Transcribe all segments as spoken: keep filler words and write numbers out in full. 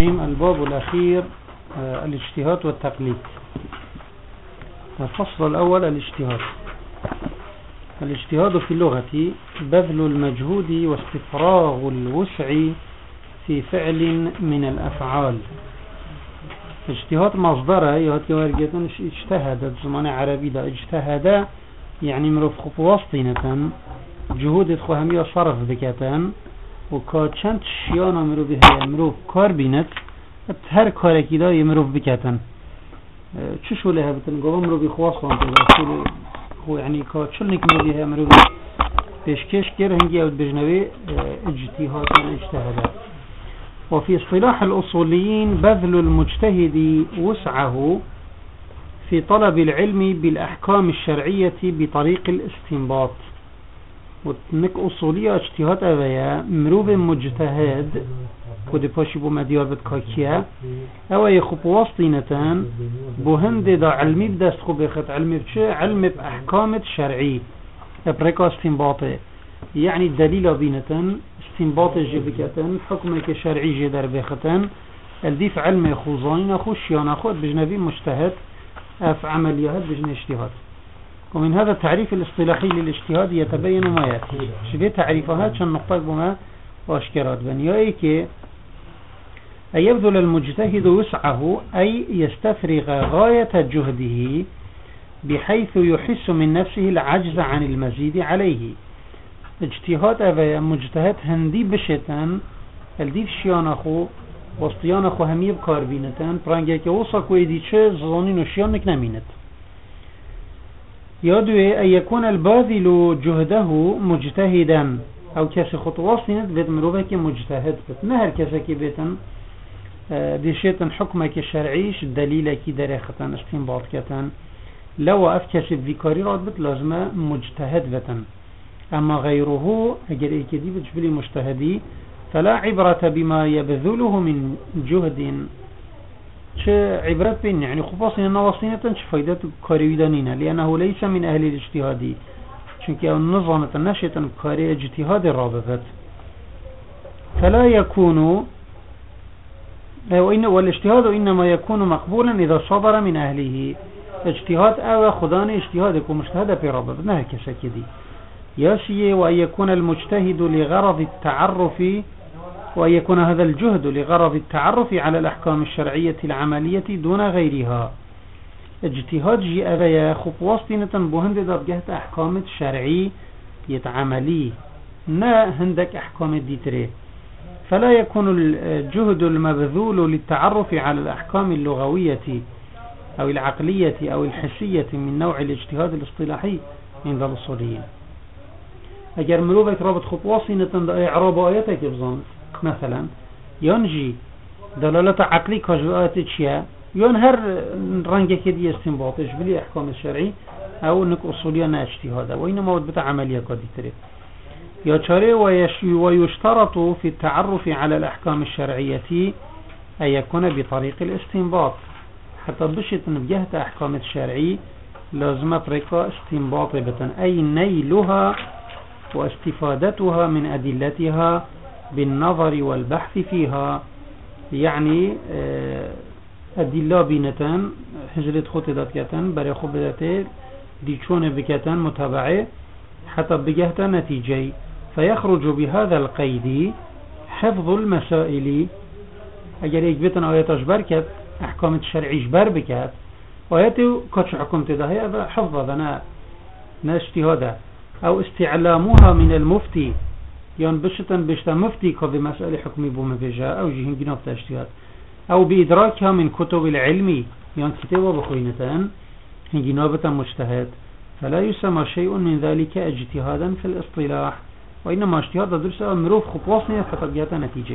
الباب الأخير آه الاجتهاد والتقليد. الفصل الأول الاجتهاد. الاجتهاد في اللغة بذل المجهود واستفراغ الوسع في فعل من الأفعال. اجتهاد مصدره يهاتي وارجتن اجتهد زمان عربي دا اجتهد يعني مروف خطواستينة جهود خواهمية صرف بكتن وكاتشانت شيانا مروف بها مروف كار بينت هر كاركي دا يمروف بكتن چشو لها بتن قوة مروف خواستان تبا خو يعني كاتشلنك مروف بها مروف بشكش كير هنجي اوت بجنوي اجتهاد اجتهاد. وفي اصطلاح الأصوليين بذل المجتهد وسعه في طلب العلم بالأحكام الشرعية بطريق الاستنباط. وتنك أصولية اجتهاد أبايا مروب مجتهد كده باشي بو مديار بتكاكيا أو يخب واسطينتان بوهند دا علمي بدست خب يخد علمي بشي علم بأحكام الشرعي بريكا استنباطه يعني الدليل بينتن استنباط جبكتن حكمك شرعي جدر بختن الديف علم خوزانين خوشيان خود بجنبي مجتهد اف عمليات بجن اجتهاد. ومن هذا التعريف الاصطلاحي للاجتهاد يتبين ما يأتي شبه تعريفها شن نقطة بما واشكرات بنيائي كي أن يبذل المجتهد وسعه أي يستفرغ غاية جهده بحيث يحس من نفسه العجز عن المزيد عليه. اجتهاد أبا مجتهد هندي بشتن الديف شيان أخو وسطيان أخو همي بكار بينتن برانجا كي وصاك ويديشه زانين وشيان نكنمينت. يدوي أن يكون الباذل جهده مجتهدا أو كاسي خطواسينت بيت مروبك مجتهد بيت نهر كاسي بيتن بشتن حكمك الشرعيش دليلك دريختن استنباط كتن لو أفكسب ذكاري راد بيت لازم مجتهد بيتن. أما غيره أجل إيكدي بجبلي مجتهدي فلا عبرة بما يبذله من جهد ش عبرة بين يعني خفاصين النواصينة ش فايدة كاريودانين لأنه ليس من أهل الاجتهادي شنك النظام النشط كاري اجتهاد الرابطة فلا يكون والاجتهاد إنما يكون مقبولا إذا صدر من أهله اجتهاد أو خدان اجتهادك ومجتهد في رابطة نهك سكدي ياشي. وأن يكون المجتهد لغرض التعرف وأن يكون هذا الجهد لغرض التعرف على الأحكام الشرعية العملية دون غيرها. اجتهاد جي أبايا خطواستينة بهند درجة أحكام الشرعي يتعملي نا هندك أحكام الديتري. فلا يكون الجهد المبذول للتعرف على الأحكام اللغوية أو العقلية أو الحسية من نوع الاجتهاد الاصطلاحي عند الأصوليين. اگر مروبك رابط خطواسينة اعراب آياتك بظن مثلا ينجي دلالة عقلي كاجوآتك شيا يون هر رنجك دي استنباطش بلي احكام الشرعي او انك اصوليان اجتهادا وإنما ود بتاع عملية قادي تريد يشاري ويشترط في التعرف على الأحكام الشرعية أن يكون بطريق الاستنباط حتى بشت نبجهة أحكام الشرعي لازم بريكا استنباط بتن أي نيلها واستفادتها من أدلتها بالنظر والبحث فيها يعني أدلة بينتان حجرة خطدات كتن بري خبرته دي چون بكتن متابعة حتى بجهت نتيجة فيخرج بهذا القيد حفظ المسائل. أجل يجبتن آيات أجبر أحكام الشرعي جبر بكت آيات كتش حكمت ده هي حفظ ذنا ناجتهاده أو استعلامها من المفتي يعني بشتن بشتا مفتي كذا مسألة حكمي بومبجا أو جهين جناب تجتهاد أو بإدراكها من كتب العلم يعني كتابة بخوينتان جنابة مجتهد فلا يسمى شيء من ذلك اجتهادا في الاصطلاح وإنما اجتهاد درسة مروف خطواسنية فتبجات نتيجة.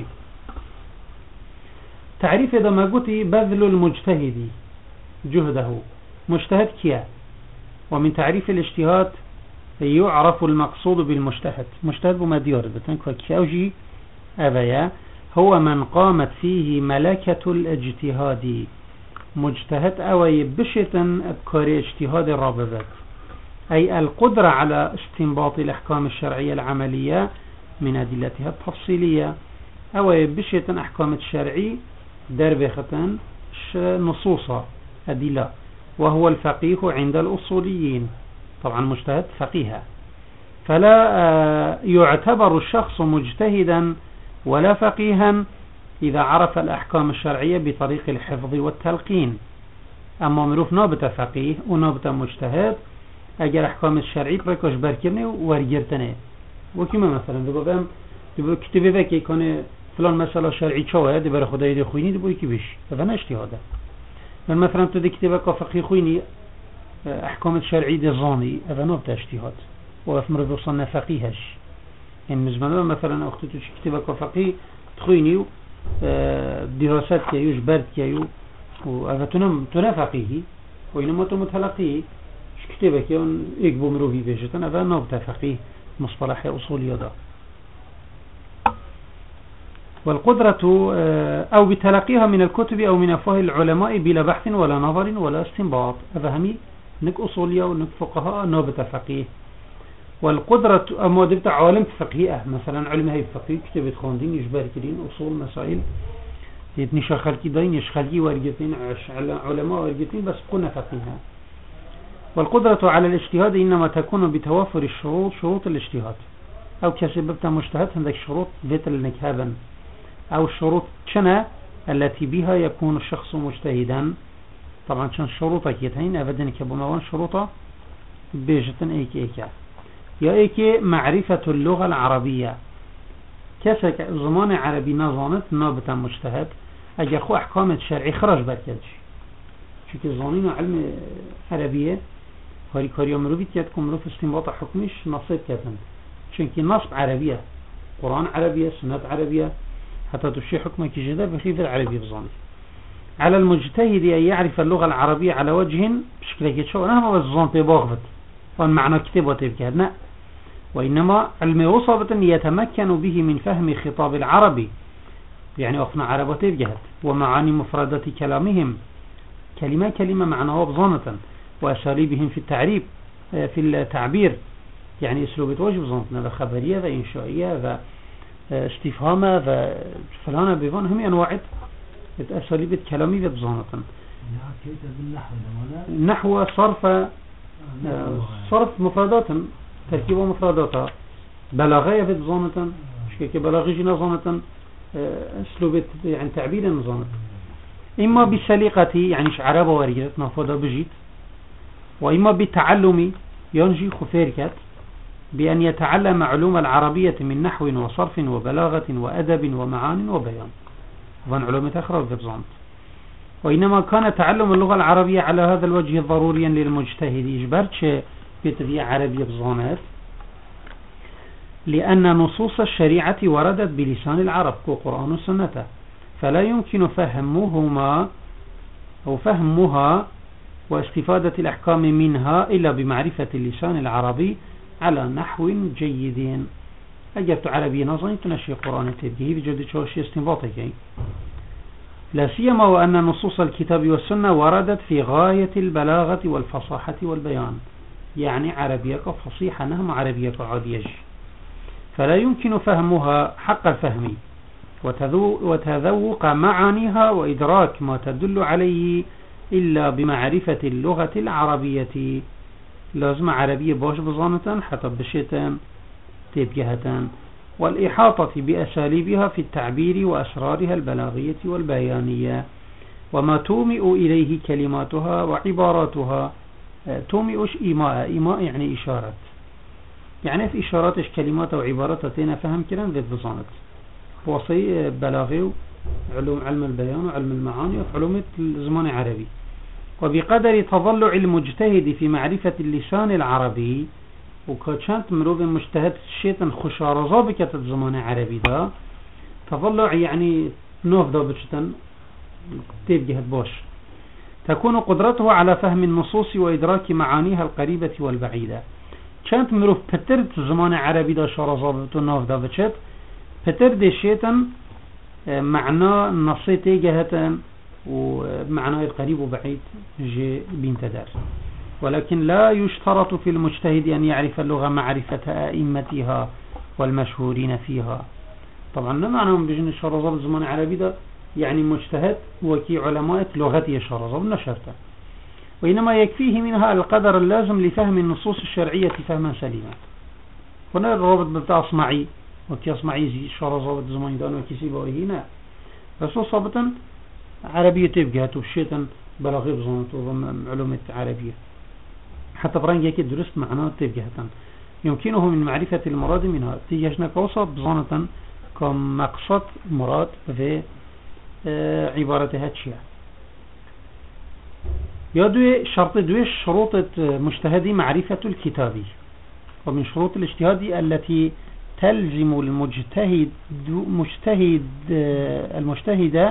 تعريف إذا ما قلت بذل المجتهد جهده مجتهد كيا. ومن تعريف الاجتهاد يعرف المقصود بالمجتهد مجتهد بما ديار بتنكوا كياوجي أبايا هو من قامت فيه ملكة الاجتهاد مجتهد أوي بشتا أبكار اجتهاد الرابطات أي القدرة على استنباط الأحكام الشرعية العملية من أدلتها التفصيلية أوي بشتا أحكام الشرعي درب ختن نصوصا أدلة، وهو الفقيه عند الأصوليين، طبعا مجتهد فقيها، فلا يعتبر الشخص مجتهدا ولا فقيها إذا عرف الأحكام الشرعية بطريق الحفظ والتلقين. أما مروف نابت فقيه ونابت مجتهد أجر أحكام الشرعية بركش بركرني ورجرتني، وكما مثلا بقول بقول كتبه ذكي كان فلان مسألة شرعي شوية دي برا خدای دي خويني دي بوي كي بيش، هذا نه اجتهاده. من مثلا تدي كتبه كفقيه خويني أحكام الشرعية دي ظاني، هذا نابت اجتهاد وأثمر بوصلنا فقيهش. يعني مزمنا مثلا أختي كتبه كفقيه تخويني دراسات كيوش برد كيو، وهذا تنم تنافقيه وإنما تمتلقيه كتابك يون يكبو مروفي بيجتن، هذا نابت فقيه مصطلح أصولي ده. والقدرة أو بتلقيها من الكتب أو من أفواه العلماء بلا بحث ولا نظر ولا استنباط، هذا همي نك أصولية ونك فقهاء نابت فقيه. والقدرة أما دبت عالم فقهية مثلا علم هاي فقيه كتابة خاندين يجبر كدين أصول مسائل يتنشى خلقي دين يشخلقي ورقتين علماء ورقتين بس قلنا فقيها. والقدرة على الاجتهاد إنما تكون بتوافر الشروط، شروط الاجتهاد، أو كسببت مجتهد عندك شروط ذات النكابا أو الشروط شنا التي بها يكون الشخص مجتهدا. طبعا شن شروطك يتهين أبدا كبموان شروطة بيجتن ايك ايكا يا ايك معرفة اللغة العربية، كسك زمان عربي نظانت نابتا مجتهد اجا خو احكام الشرعي خرج بركدش شكل زانين علم عربية هاري كاريا مروفيت يدكم مروف استنباط حكمش نصيب كتن شنكي نصب عربية، قرآن عربية، سنة عربية، حتى تشي حكمك جدا بخيف العربي بظاني. على المجتهد أن يعرف اللغة العربية على وجه بشكل كتشو أنا ما بزان تباغبت والمعنى كتاب وتبكادنا، وإنما علم وصبة يتمكن به من فهم خطاب العربي، يعني أخنا عرب وتبكاد ومعاني مفردات كلامهم، كلمة كلمة معناها بظانة، وأساليبهم في التعريب في التعبير، يعني أسلوب واجب ظانتنا خبرية وإنشائية واستفهامة وفلانة بفان هم أنواع أساليب الكلامي بظانة. النحو صرف صرف مفردات تركيب مفرداتها، بلاغية بظانة شكل بلاغي ظانة أسلوب يعني تعبير ظانة، إما بسليقة يعني عربة ورجلت نافذة بجيت، وإما بالتعلم ينجي خفيركت بأن يتعلم علوم العربية من نحو وصرف وبلاغة وأدب ومعان وبيان، وفن علوم تخرج بظانت. وإنما كان تعلم اللغة العربية على هذا الوجه ضروريا للمجتهد إجبارتش بتبيع عربية بظانات، لأن نصوص الشريعة وردت بلسان العرب كقرآن وسنة، فلا يمكن فهمهما أو فهمها واستفادة الأحكام منها إلا بمعرفة اللسان العربي على نحو جيد. أجبت عربي نظري تنشي قرآن تبقيه بجد شوشي استنباطي، لا سيما وأن نصوص الكتاب والسنة وردت في غاية البلاغة والفصاحة والبيان، يعني عربية فصيحة نهم عربية عادية، فلا يمكن فهمها حق الفهم وتذوق معانيها وإدراك ما تدل عليه إلا بمعرفة اللغة العربية. لازم عربية باش بظانة حتى بشيتان تبجهتان، والإحاطة بأساليبها في التعبير وأسرارها البلاغية والبيانية، وما تومئ إليه كلماتها وعباراتها. تومئش إيماء، إيماء يعني إشارات، يعني في إشاراتش كلمات وعبارات تينا فهم كلام ذات بظانة وصي بلاغي علوم علم البيان وعلم المعاني وفي علوم الزمان العربي. وبقدر تضلع المجتهد في معرفة اللسان العربي، وكانت مروب مجتهد شيئا خشارزا بكت الزمان العربي دا تضلع يعني نوف دا بشتن تبجهد باش، تكون قدرته على فهم النصوص وإدراك معانيها القريبة والبعيدة. كانت مروب بترد الزمان العربي دا شارزا بتنوف دا بشت بترد شيئا معنى نصيتي جهة ومعنى القريب وبعيد جي بنت دار. ولكن لا يشترط في المجتهد أن يعرف اللغة معرفة أئمتها والمشهورين فيها. طبعا لا معنى بجن الشرزاب الزمان العربي ده يعني مجتهد وكي علماء لغة شرزة ونشرته، وإنما يكفيه منها القدر اللازم لفهم النصوص الشرعية فهما سليما. هنا الرابط بتاع أصمعي وكي أصمعي زي شرزة وزمان دان وكي سيبوي هنا بس صابتا عربية تبقى تبشيتا بلاغي بزانت وعلومة عربية حتى فرنجا كي درست معناه تبقى يمكنه من معرفة المراد منها تيجشنا كوصة بزانة كمقصد مراد في عبارة هاتشيا. يدوي شرط دويش شروط مجتهدي معرفة الكتابي، ومن شروط الاجتهاد التي تلزم المجتهد مجتهد المجتهد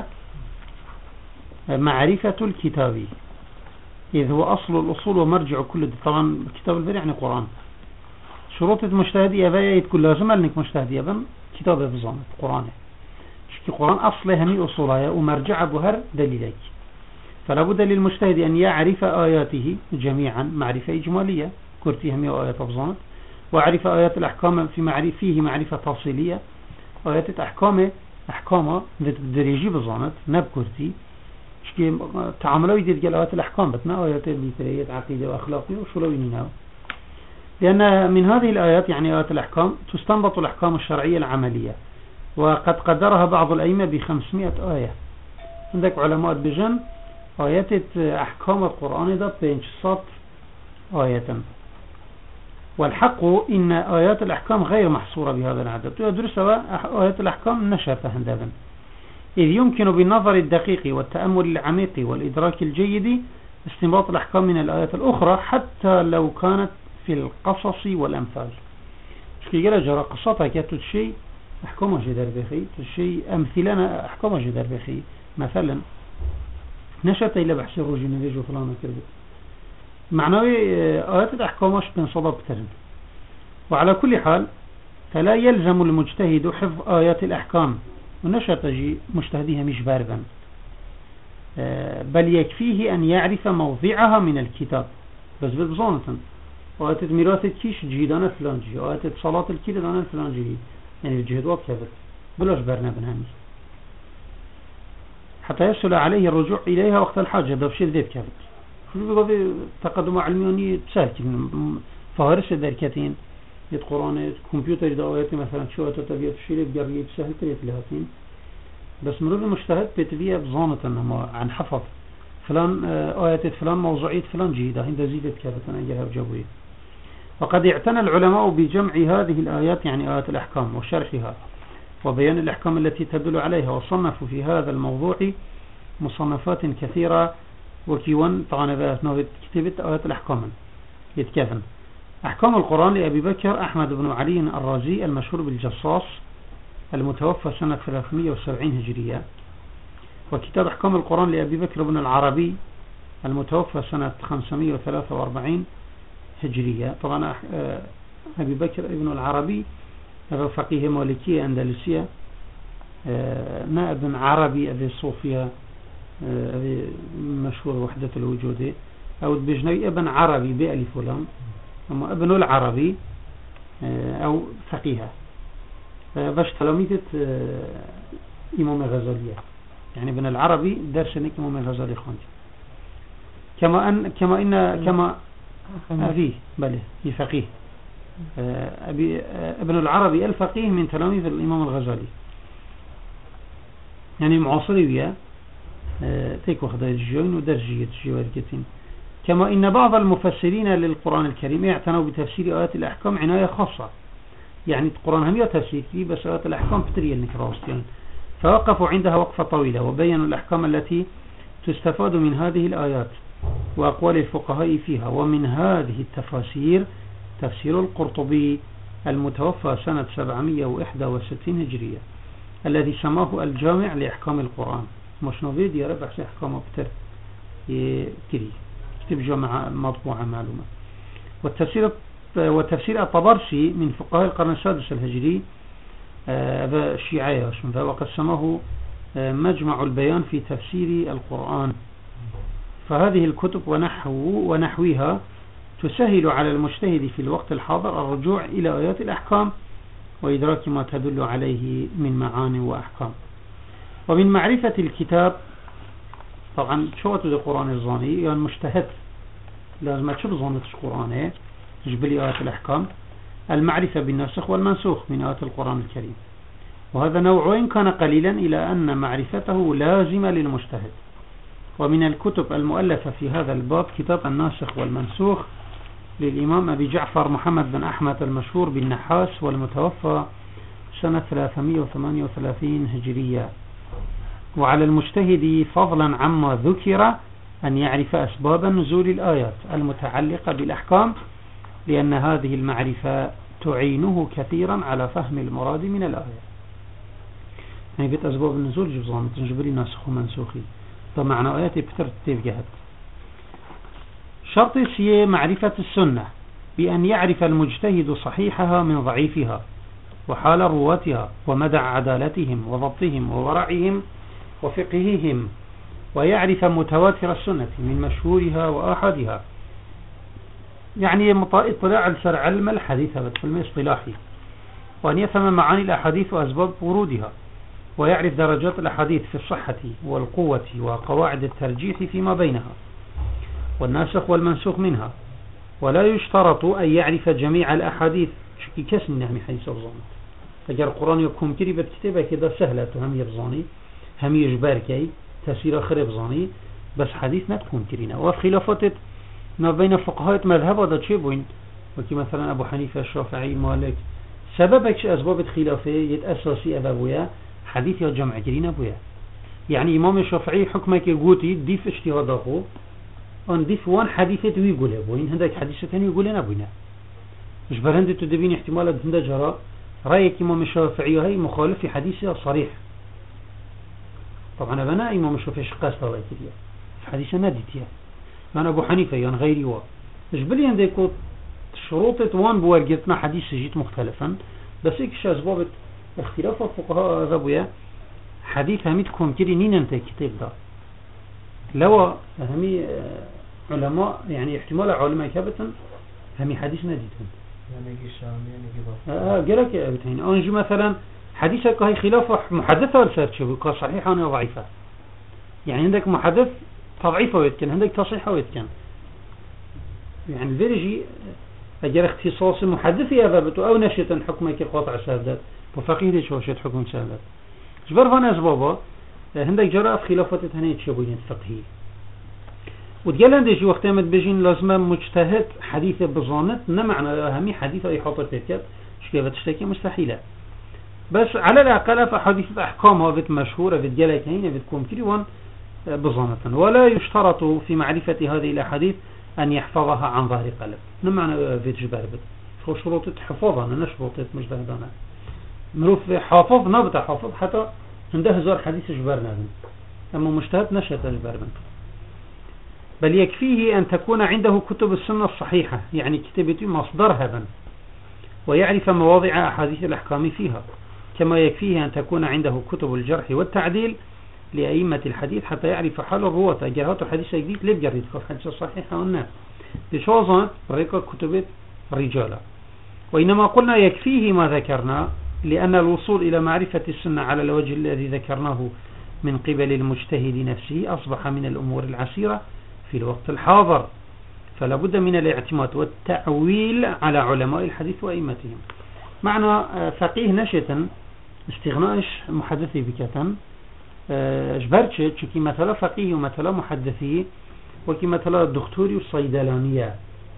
معرفة الكتابي، إذ هو أصل الأصول ومرجع كل طبعا كتاب البري يعني قرآن. شروط المجتهد يبقى تكون لازم أنك مجتهد يبقى كتاب بزانة قرآن، شكي قرآن أصله همي أصولها ومرجع بهر دليلك، فلا بد للمجتهد أن يعرف آياته جميعا معرفة إجمالية كرتي همي آيات بزانة، وعرف آيات الأحكام في معرفة فيه معرفة تفصيلية، آيات الأحكام أحكام دريجي بزانة نبكرتي شكي تعاملوا يديد آيات الأحكام بتنا آيات اللي عقيدة وأخلاقية وشلوينها، لأن من هذه الآيات يعني آيات الأحكام تستنبط الأحكام الشرعية العملية، وقد قدرها بعض الأئمة بخمسمائة آية. عندك علماء بجن آيات أحكام القرآن ده بينشصات آية، والحق إن آيات الأحكام غير محصورة بهذا العدد، تدرس آيات الأحكام نشأت هندبا، إذ يمكن بالنظر الدقيق والتأمل العميق والإدراك الجيد استنباط الأحكام من الآيات الأخرى حتى لو كانت في القصص والأمثال. شكي قال جرى قصتها كانت شيء أحكام جدار بخي، شيء أمثلنا أحكام جدار بخي، مثلا نشأت إلى بحث الرجل نبيج وفلان وكذا معنوي آيات الأحكام بين صدى بترن. وعلى كل حال فلا يلزم المجتهد حفظ آيات الأحكام، ونشأت جي مجتهديها مش باربا، بل يكفيه أن يعرف موضعها من الكتاب بس ببزانة. آيات ميراث كيش جيدانا فلان جي، آيات صلاة الكيدانا فلان جي، يعني الجهد وكذا بلاش برنا بنهاني حتى يسهل عليه الرجوع إليها وقت الحاجة. ده بشيء ذيب كذا في تقدم علمي تسهل فهرس دركتين القرآن كمبيوتر دعوات مثلا شو تتبيه الشيء بجري بسهل تريد لهاتين، بس مرور المجتهد بتبيه بظانة إنه عن حفظ فلان آيات فلان موضوعية فلان جيدة هند زيدت كذا تنجلها بجوية. وقد اعتنى العلماء بجمع هذه الآيات يعني آيات الأحكام وشرحها وبيان الأحكام التي تدل عليها، وصنفوا في هذا الموضوع مصنفات كثيرة، وكيوان طبعا كتبت آيات الأحكام يتكافن. أحكام القرآن لأبي بكر أحمد بن علي الرازي المشهور بالجصاص المتوفى سنة ثلاثمائة وسبعين هجرية، وكتاب أحكام القرآن لأبي بكر بن العربي المتوفى سنة خمسمائة وثلاثة وأربعين هجرية. طبعا أبي بكر ابن العربي فقيه مالكية أندلسية، نائب عربي أبي صوفيا أبي مشهور وحدة الوجود، أو بجنوي ابن عربي بألف ولام، أما ابن العربي أو فقيها باش تلاميذة إمام غزالية، يعني ابن العربي درسنك إمام غزالي خانتي، كما أن كما إن كما أبي بله فقيه أبي ابن العربي الفقيه من تلاميذ الإمام الغزالي، يعني معاصري وياه تيكو خدای الجوين ودرجية الجواركتين. كما إن بعض المفسرين للقرآن الكريم اعتنوا بتفسير آيات الأحكام عناية خاصة، يعني القرآن هم يتفسير فيه بس آيات الأحكام بتريا النكراستين، فوقفوا عندها وقفة طويلة وبينوا الأحكام التي تستفاد من هذه الآيات وأقوال الفقهاء فيها. ومن هذه التفاسير تفسير القرطبي المتوفى سنة سبعمائة وواحد وستين هجرية الذي سماه الجامع لأحكام القرآن، مش نوفيد يا رب أحسن أحكام أكتر يكري كتب جامعة مطبوعة معلومة. والتفسير وتفسير الطبرسي من فقهاء القرن السادس الهجري الشيعية، وقد سماه مجمع البيان في تفسير القرآن. فهذه الكتب ونحو ونحوها تسهل على المجتهد في الوقت الحاضر الرجوع إلى آيات الأحكام وإدراك ما تدل عليه من معاني وأحكام. ومن معرفة الكتاب طبعا شو تود القرآن الظاني يعني مجتهد لازم تشوف ظنة القرآن جبلي آيات الأحكام المعرفة بالناسخ والمنسوخ من آيات القرآن الكريم، وهذا نوع وإن كان قليلا إلى أن معرفته لازمة للمجتهد. ومن الكتب المؤلفة في هذا الباب كتاب الناسخ والمنسوخ للإمام أبي جعفر محمد بن أحمد المشهور بالنحاس والمتوفى سنة ثلاثمائة وثمانية وثلاثين هجرية. وعلى المجتهد فضلا عما ذكر أن يعرف أسباب نزول الآيات المتعلقة بالأحكام، لأن هذه المعرفة تعينه كثيرا على فهم المراد من الآية. يعني بيت أسباب النزول جبزان تنجبري ناسخ ومنسوخي طبعا آيات بتر تفجهت. شرط سي معرفة السنة بأن يعرف المجتهد صحيحها من ضعيفها وحال رواتها ومدى عدالتهم وضبطهم وورعهم وفقههم، ويعرف متواتر السنة من مشهورها وآحادها، يعني اطلاع على سر علم الحديث بالفيلم اصطلاحي، وأن يفهم معاني الأحاديث وأسباب ورودها، ويعرف درجات الأحاديث في الصحة والقوة وقواعد الترجيح فيما بينها والناسخ والمنسوخ منها. ولا يشترط أن يعرف جميع الأحاديث شكي كسن نعمي حديث الظاني. أجر القرآن يكون كريبة كتابة كده سهلة هم يبظاني هم يجبار كي تسير آخر يبظاني، بس حديث نتكون كرينا. وفي خلافات ما بين فقهاء مذهب هذا شيء بوين، وكي مثلا أبو حنيفة الشافعي مالك سببك أسباب الخلافة يتأساسي أبويا حديث يا جمع كرينا أبويا. يعني إمام الشافعي حكمك يقولي ديف اجتهاده أن ديف وان حديثة ويقول أبوين هندك حديثة ثاني يقولين أبوينا مش برهند تدبين احتمالات هندا جرى رأيك إمام الشافعي هاي مخالف في حديثها صريح. طبعا أبناء إمام الشافعي شقاس طوائي كريا في حديثة ناديتها يعني أبو حنيفة يعني غيري وا مش بلي عندك شروطة وان بوارجتنا حديث جيت مختلفا، بس إيش أسباب اختلاف الفقهاء ذبويا حديث همي تكون كري نين انت كتاب ده لو همي علماء يعني احتمال علماء كابتا همي حديث ناديتهم يعني الشام يعني اه قالك يا ابتين انجي مثلا حديثك هاي خلافة محدثة ولا سيرتشو صحيحة ولا ضعيفة. يعني عندك محدث تضعيفه ويتكن عندك تصحيحه ويتكن، يعني الفيرجي اجر اختصاص المحدث يذهبته او نشطا حكمك قاطع سادات وفقيه دي شو شت حكم سادات جبر فانا اسبابا عندك جرى في خلافات ثانيه شبوين فقهي. وتقال عندي شو وقت ما بيجين لازم مجتهد حديث بظانت نمعنى اهمي حديث اي خاطر تركب شكيفه تشتكي مستحيله، بس على الاقل فحديث احكامها بت مشهوره بتجلك هنا بتكون كريوان بظانة. ولا يشترط في معرفة هذه الاحاديث ان يحفظها عن ظهر قلب نمعنى في جبر بت شو شروط حفظها انا شروط مجتهدنا مروف حافظ ما بتحافظ حتى عنده هزار حديث جبرنا، اما مجتهد نشط جبرنا. بل يكفيه أن تكون عنده كتب السنة الصحيحة يعني كتابة مصدرها بن ويعرف مواضع أحاديث الأحكام فيها، كما يكفيه أن تكون عنده كتب الجرح والتعديل لأئمة الحديث حتى يعرف حال الرواة أجرهات حديث جديد ليه بجرد حديث الصحيحة والناس بشوزان ريكا كتب الرجالة. وإنما قلنا يكفيه ما ذكرنا لأن الوصول إلى معرفة السنة على الوجه الذي ذكرناه من قبل المجتهد نفسه أصبح من الأمور العسيرة في الوقت الحاضر، فلا بد من الاعتماد والتأويل على علماء الحديث وأئمتهم. معنى فقيه نشطا استغناءش محدثي بكتن جبرتش كي مثلا فقيه ومثلا محدثي وكي مثلا الدكتوري والصيدلانية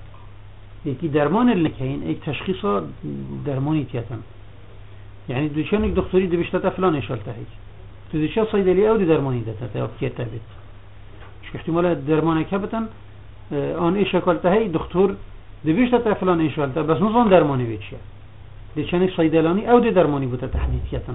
كي درمان اللي كاين اي تشخيص درماني كتن، يعني دوشانك دكتوري دي بيشتتا فلان يشالته هيك دوشان صيدلية او دي درماني دتا او كتابت احتمال درمانه كبتن آن ايش اکلته هی دکتر دویشت تا فلان ايش اکلته بس نزان درمانی بیچه دیشانی صیدلانی او دی درمانی بوده تحدید کتن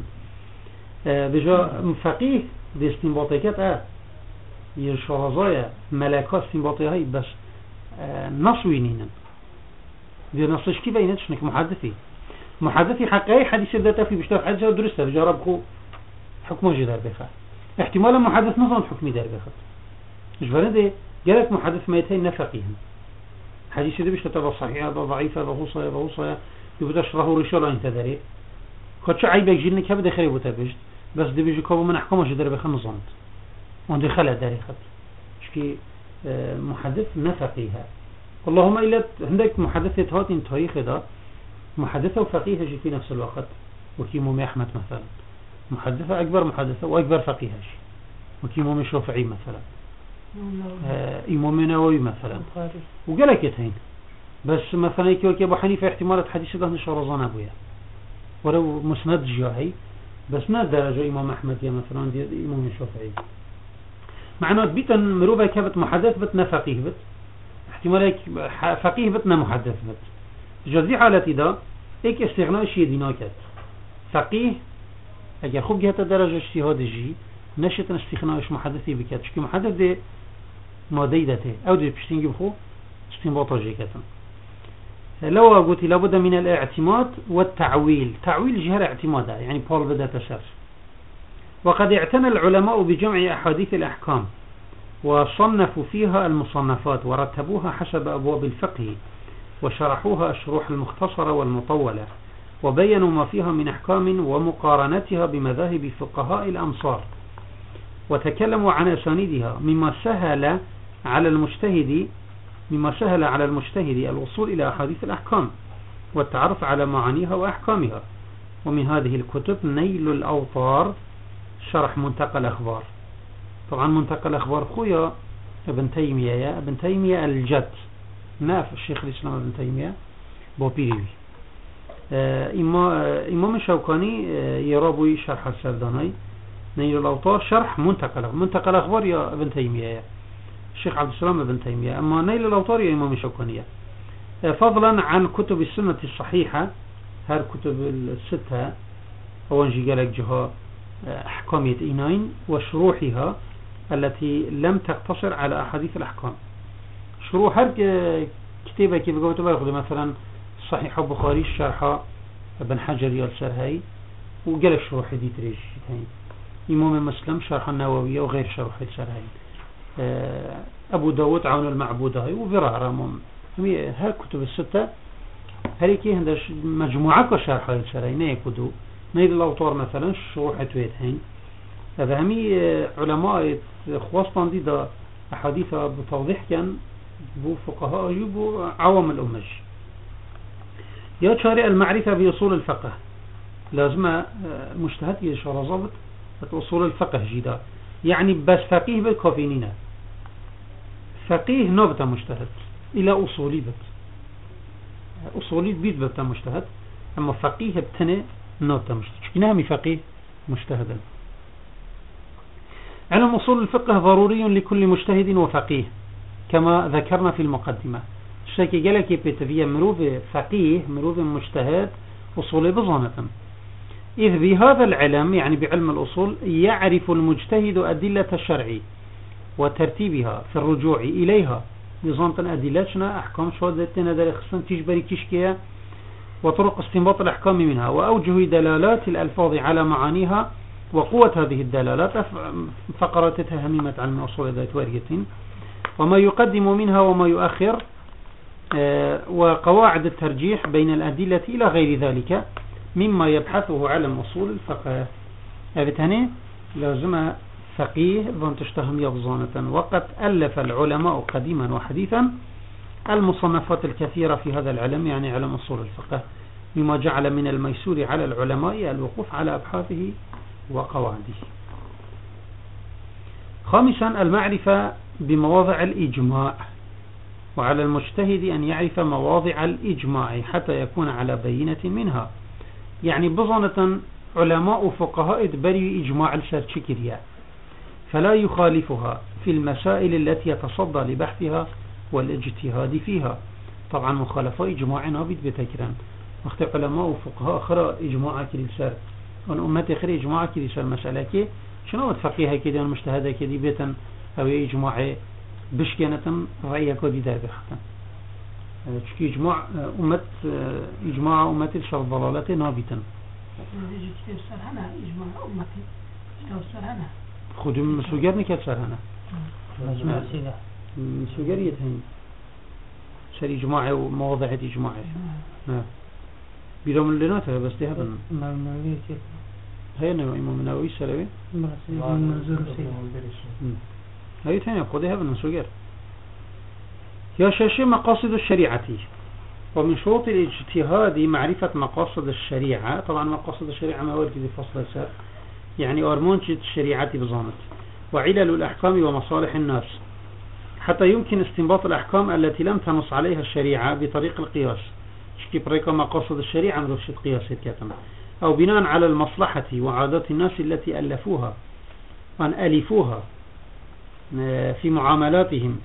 بجا فقیه دی استنباطه کت اه یه شرازای ملکا استنباطه هی بس نصوی نینن دی نصش کی بینتش نک محدثی محدثی حقیقی حدیث داتا فی بشتر حدیث درسته بجا رب خو حکمه جدار بخواه احتمال محدث نزان حکمی در بخواه جبرنا ده جالك محدث ميتين نفقيهم حديث ده بيش تتبع صحيحة ضعيفة بغوصة بغوصة يبدأ شرحه رشالة انت داري خد شو عيبك جيلنك هبدا خريبو تبشت بس دي بيجي كابو من أحكامه جدر بخم نظامت وندي خلع داري خط شكي محدث نفقيها اللهم إلا عندك محدثة هات ان تاريخ ده محدثة وفقيه جي في نفس الوقت وكيموم أحمد مثلا محدثة أكبر محدثة وأكبر فقيه جي وكيموم الشافعي مثلا آه إمام نووي مثلا وقالك يتهين بس مثلا يكي أبو حنيفة احتمالات حديث ده نشارزان أبويا ولو مسند جاهي بس ما درجة إمام أحمد يا مثلا دي إمام الشافعي معناه بيتا مروبة كبت محدث بتنا فقيه بت احتمال فقيه بتنا محدث بت جزي حالتي ده ايك استغناء شيء ديناكت فقيه اگر خوب جهت درجة اجتهاد جي نشت استغناءش محدثي بكت شكي محدث دي مادي دته او دي بشتنجي بخو استنباطا جي كتن لو قلت لابد من الاعتماد والتعويل تعويل جهر اعتمادا يعني بول بدأ تسر وقد اعتنى العلماء بجمع أحاديث الأحكام وصنفوا فيها المصنفات ورتبوها حسب أبواب الفقه وشرحوها الشروح المختصرة والمطولة وبينوا ما فيها من أحكام ومقارنتها بمذاهب فقهاء الأمصار وتكلموا عن أسانيدها مما سهل على المجتهد مما سهل على المجتهد الوصول إلى أحاديث الأحكام والتعرف على معانيها وأحكامها. ومن هذه الكتب نيل الأوطار شرح منتقى الأخبار. طبعا منتقى الأخبار خويا ابن تيمية يا ابن تيمية الجد ناف الشيخ الإسلام ابن تيمية بوبيري آه إمام الشوكاني آه يرابوي شرح السرداني نيل الأوطار شرح منتقى الأخبار. منتقى الأخبار يا ابن تيمية يا الشيخ عبد السلام ابن تيمية أما نيل الأوطار يا إمام الشوكاني آه فضلا عن كتب السنة الصحيحة هر كتب الستة أوانجي قالك جها أحكامية إينين وشروحها التي لم تقتصر على أحاديث الأحكام. شروح هر كتابة كيف قلت بأخذ مثلا صحيح البخاري شرح ابن حجر يالسرهي وقال الشروح دي تريج إمام مسلم شرح النووية وغير شرح السرهي أبو داود عون المعبود هاي وفراء رامون هر كتب الستة هريكي هندش مجموعة كشرح السرهي نيكودو نيل الأوطار مثلا شروح تويتهين هذا همي علماء خواصتان دي دا أحاديث بتوضيح كان بو فقهاء يبو عوام الأمج. يا شارع المعرفة بأصول الفقه لازم مجتهد يشار ضابط أصول الفقه جدا يعني بس فقيه بالكافينينا فقيه نبت مجتهد إلى أصولي بت أصولي بيت بت مجتهد أما فقيه بتني نبت مجتهد شكناهمي فقيه مجتهدا. علم أصول الفقه ضروري لكل مجتهد وفقيه كما ذكرنا في المقدمة. الشيء قالك بيتفيا مروف فقيه مروف مجتهد أصولي بظانة إذ بهذا العلم يعني بعلم الأصول يعرف المجتهد أدلة الشرع وترتيبها في الرجوع إليها بظانة أدلتنا أحكام شهادتنا دار خصن تجبري كشكية وطرق استنباط الأحكام منها وأوجه دلالات الألفاظ على معانيها وقوة هذه الدلالات فقرتها هميمة علم الأصول ذات وارية وما يقدم منها وما يؤخر وقواعد الترجيح بين الأدلة إلى غير ذلك مما يبحثه علم أصول الفقه. هذا لازم فقيه ظن تشتهم يبظانة. وقد ألف العلماء قديما وحديثا المصنفات الكثيرة في هذا العلم يعني علم أصول الفقه مما جعل من الميسور على العلماء الوقوف على أبحاثه وقواعده. خامسا المعرفة بمواضع الإجماع وعلى المجتهد أن يعرف مواضع الإجماع حتى يكون على بينة منها يعني بظنة علماء فقهاء بري إجماع السرشكرية فلا يخالفها في المسائل التي يتصدى لبحثها والاجتهاد فيها. طبعا مخالفة إجماع نابد بتكران مختلف علماء وفقهاء أخرى إجماع كريسار وأن أمتي أخرى إجماع كريسار مسألة كي شنو تفقيها كده المجتهدة كده بيتا أو إجماع بشكنة رأيك ودي دار بحثا شكي إجماع أمت إجماع أمتي الشر ضلالة نابتا خد من سوجر نكال سرهنا من سوجر يتهين سر إجماع ومواضع إجماع بيرم اللينات بس ده هبن هاي أنا إمام النووي سلبي هاي ثانية خذها بنسوجر. يا شاشة مقاصد الشريعة. ومن شروط الاجتهاد معرفة مقاصد الشريعة. طبعا مقاصد الشريعة ما ورد في فصل سر يعني أرمونشة الشريعة بظامت وعلل الأحكام ومصالح الناس حتى يمكن استنباط الأحكام التي لم تنص عليها الشريعة بطريق القياس. شكي بريكا مقاصد الشريعة مدرشة قياس الكتم أو بناء على المصلحة وعادات الناس التي ألفوها أن ألفوها في معاملاتهم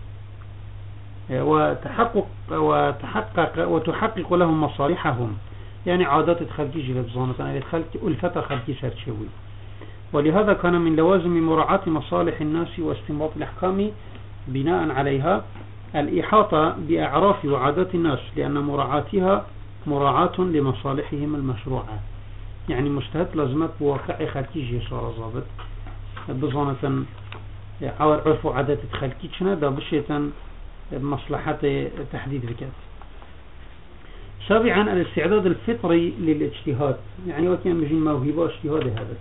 وتحقق وتحقق وتحقق لهم مصالحهم يعني عادات تخلقي جلد ظانت أنا ألفت خلقي سرشوي. ولهذا كان من لوازم مراعاة مصالح الناس واستنباط الأحكام بناء عليها الإحاطة بأعراف وعادات الناس لأن مراعاتها مراعاة لمصالحهم المشروعة. يعني مجتهد لازمت بواقع خلقي جيشار ضابط بظانة عرف وعادات خلقي شنا دا بشيطا بمصلحة تحديد بكات. سابعا الاستعداد الفطري للاجتهاد يعني وكان مجين موهبة اجتهاد هذا.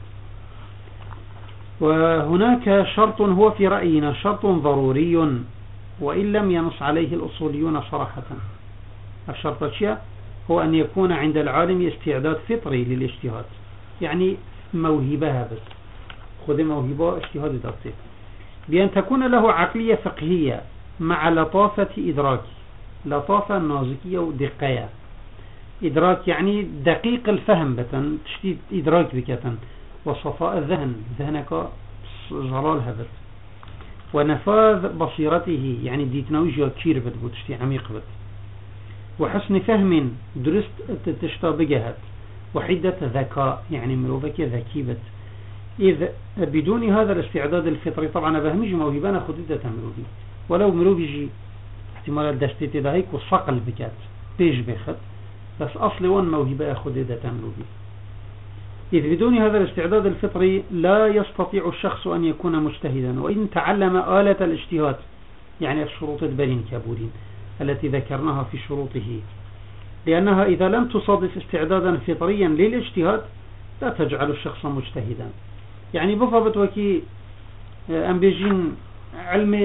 وهناك شرط هو في رأينا شرط ضروري وإن لم ينص عليه الأصوليون صراحة. الشرط الشيء هو أن يكون عند العالم استعداد فطري للاجتهاد يعني موهبة بس خذ موهبة اجتهاد دقيق بأن تكون له عقلية فقهية مع لطافة إدراك لطافة نازكية ودقية. إدراك يعني دقيق الفهم بتن تشتيد إدراك بكتن وصفاء الذهن ذهنك جلال هبت ونفاذ بصيرته يعني ديتنوجيا كير بت بتشتي عميق بت وحسن فهم درست تشتابجهت وحدة ذكاء يعني مروفك ذكي بت. إذ بدون هذا الاستعداد الفطري طبعا بهمج موهبانا خددة مروفي ولو مروفي احتمال دشتت دهيك وصقل بكات بيش بخت بس أصل وان موهبة خددة مروفي. إذ بدون هذا الاستعداد الفطري لا يستطيع الشخص أن يكون مجتهدا وإن تعلم آلة الاجتهاد يعني الشروط البرين كابولين التي ذكرناها في شروطه لأنها إذا لم تصادف استعدادا فطريا للاجتهاد لا تجعل الشخص مجتهدا. يعني بفضل وكي أم بيجين علم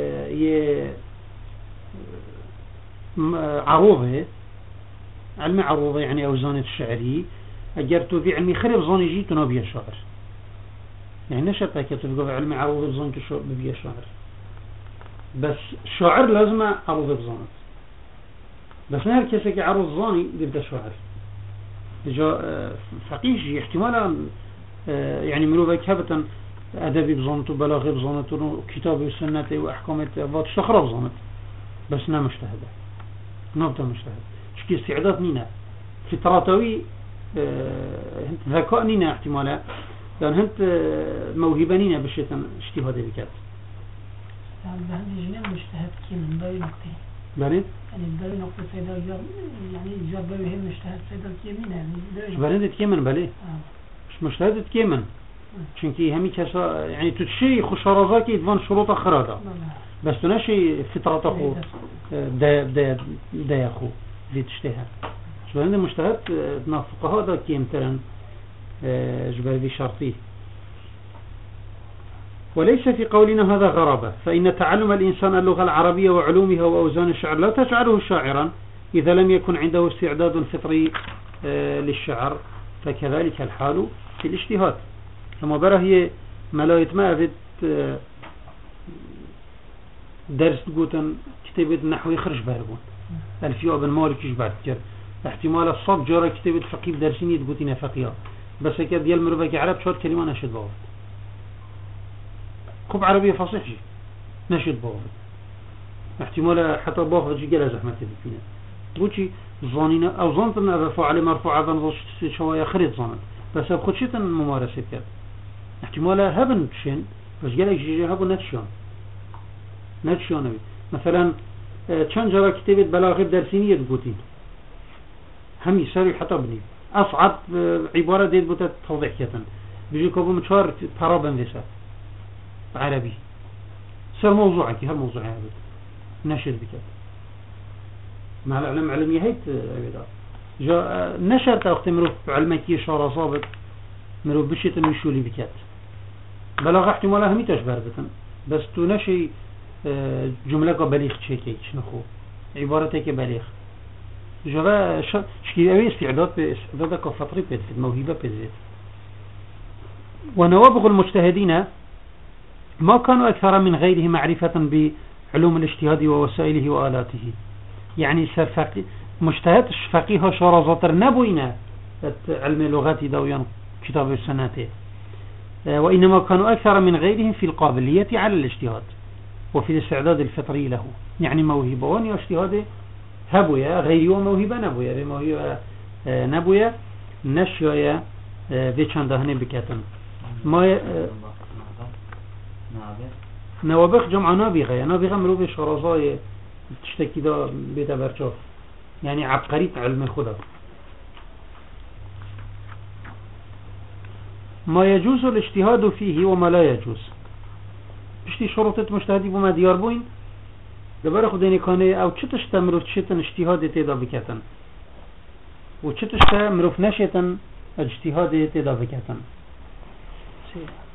عروضه علم عروضه يعني أوزان الشعري أجرتوا في علمي خرب ظني جيت نبي الشعر يعني نشرت كتب قبل علمي عروض بظن تشعر ببي الشعر بس الشعر لازم عروض بظنت بس نهر كسك عروض ظني يبدأ شعر جاء فقيش احتمالا يعني مروبك هبتا أدبي بظنته بلاغي بظنته كتابي وسنته وأحكامته وتشتخرب بظنت بس نا مجتهدة نبتا مجتهد شكي استعداد نينا فطراتوي هنت ذكاء نينا احتمالا لأن هنت موهبة نينا بشيطان اجتهاد بكات يعني بهذه مجتهد كي من باوي نقطة بلين يعني باوي نقطة سيدا جار يعني جار باوي هم مجتهد سيدا كيمين يعني بلين كيمن بلي مش مجتهد كيمن چونكي همي كسا يعني تشي خشارزاكي يدفن شروط خرادا بس تناشي فطرة خو دا دا دا خو اللي تشتهى شو عند مجتهد نافقه هذا كيمترن جبال بشرطيه. وليس في قولنا هذا غرابة فإن تعلم الإنسان اللغة العربية وعلومها وأوزان الشعر لا تجعله شاعرا إذا لم يكن عنده استعداد فطري للشعر فكذلك الحال في الاجتهاد. لما برا هي ملايت ما أفد درس قوتن كتابة نحو يخرج باربون الفيو ابن مالك يجبعد كر احتمال الصد جارة كتابة فقيه درسين يتقوتين فقيه بس كده ديال مروفك عرب شوار كلمة نشد بوافد خب عربية فصيح جي نشد بوافد احتمال حتى بوافد جي قال زحمة تبقينا تقولي ظانينا او ظانتنا اذا فعل مرفوع ظن شوايا خريط ظانت بس ابخد شيطا ممارسة كده احتمال هبن تشين بس قالك جي هبو نتشون نتشون نبي مثلا چند جرا كتابة بلاغة درسينية تقولين هم يساري حتى بني أصعب عبارة ديت بوتا توضيح كتن بيجي كابو مشوار طرابا ذيسا عربي سر موضوعك هالموضوع هذا نشر بكت مع العلم علمي هيت جا نشرت أختمره علمك يشار صابت مرو بشيت انه شولي بكات بلاغ احتمالا همي تشبر بتن بس تو نشي جمله کا بلیغ چه شنو خو عبارته که بلیغ جوا شكي اوي استعداد به استعداد کا فطري بيت موهبه بيت. ونوابغ المجتهدين ما كانوا أكثر من غيره معرفة بعلوم الاجتهاد ووسائله وآلاته. يعني سر مجتهد فقيه شرازاتر نبوينا علم اللغات دويان كتاب السنة، وإنما كانوا أكثر من غيرهم في القابلية على الاجتهاد وفي الاستعداد الفطري له. يعني موهبان يا اجتهاد هبويا غيري وموهبة نبويا بموهبة نبويا نشيا بيشان دهني بكاتن ما نوابغ جمع نابغة نابغة مروب شرازاي تشتكي دا بيتا برشاف يعني عبقري علم خدا. ما يجوز الاجتهاد فيه وما لا يجوز. اشتي شروطت مجتهدي بما ديار بوين دبر خديني كانه او چتش تمرف چتن اجتهاد تيدا بكتن و چتش تمرف نشتن اجتهاد تيدا بكتن.